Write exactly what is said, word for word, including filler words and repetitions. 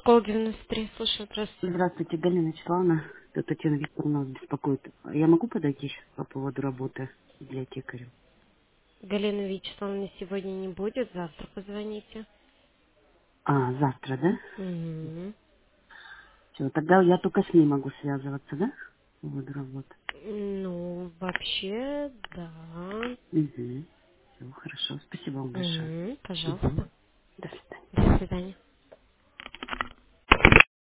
Школа девяносто три, слушаю, здравствуйте. Здравствуйте, Галина Вячеславовна. Тут Татьяна Викторовна вас беспокоит. Я могу подойти сейчас по поводу работы библиотекарем? Галина Вячеславовна сегодня не будет, завтра позвоните. А, завтра, да? Угу. Все, тогда я только с ней могу связываться, да? По поводу работы. Ну, вообще, да. Угу. Все, хорошо. Спасибо вам большое. Угу, Угу. пожалуйста. До свидания. До свидания.